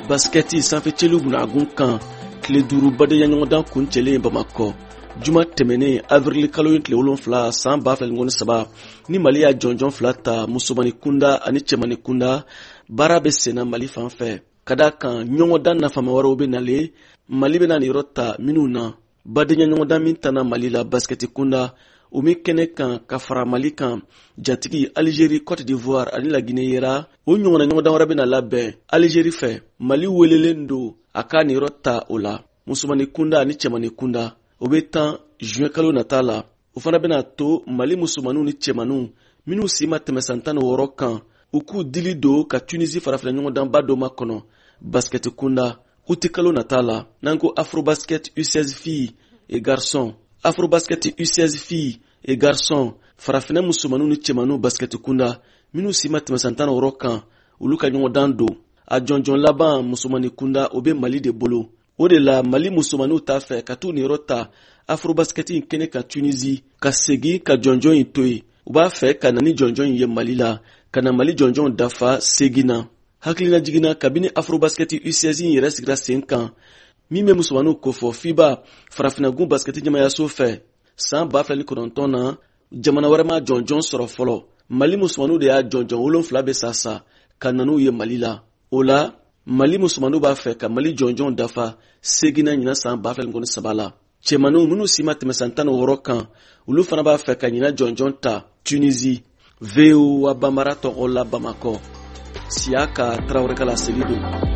basketi sanfɛ cɛliw bunagun kan tile 5 badenya ɲɔgɔndan kuncɛlen Bamakɔ juma tɛmɛnen avril kalo in tile 7 san 2013 ni Mali y'a jɔnjɔn 2 ta musobani kunda ani cɛmani kunda baara bɛ senna Mali fan fɛ ka d'a kan ɲɔgɔndan nafama wɛrɛw bɛ nalen Mali bɛna nin yɔrɔ ta minnu na badenya ɲɔgɔndan min tana Mali la basketi kunda o min kɛnɛ kan ka fara Mali kan jatigi Algérie, Côte d'Ivoire ani la Guinée yera o ɲɔgɔnna ɲɔgɔndan wɛrɛ bɛna labɛn Algérie fɛ Mali welelen don a ka nin yɔrɔ ta o la musobani kunda ani cɛmani kunda o bɛ tan juin kalo nata la o fana bɛna to Mali musobaniw ni cɛmaniw minnu si ma tɛmɛ san 16 kan u k'u dili don ka Tunisie farafina ɲɔgɔndanba dɔ ma kɔnɔ basketi kunda uti kalo nata la n'an ko Afrobasket U16 filles et garçons Afrobasket U16 filles et garçons farafina musobaniw ni cɛmaniw basketi kunda minnu si ma tɛmɛ san 16 kan olu ka ɲɔgɔndan don a jɔnjɔn laban musobani kunda o bɛ Mali de bolo o de la Mali musobaniw t'a fɛ ka t'u niyɔrɔ ta Afrobasket in kɛnɛ ka Tunisie ka segin ka jɔnjɔn in to yen u b'a fɛ ka na ni jɔnjɔn in ye Mali la ka na Mali jɔnjɔn dafa segin na hakilina jiginna kabini Afrobasket U16 in yɛrɛ sigira sen kan min bɛ musobaniw kofɔ FIBA farafinagun basketi ɲɛmayaso fɛ san 2009 na jamana wɛrɛ ma jɔnjɔn sɔrɔ fɔlɔ Mali musobaniw de y'a jɔnjɔn 7 bɛ sasa ka na n'u ye Mali la o la Mali musobaniw b'a fɛ ka Mali jɔnjɔn dafa segin na ɲina san 2013 la cɛmaniw minnu si ma tɛmɛ san 16 kan olu fana b'a fɛ ka ɲina jɔnjɔn ta Tunisie VOA Bambara tɔgɔ la Bamakɔ Siaka Traoré ka laseli don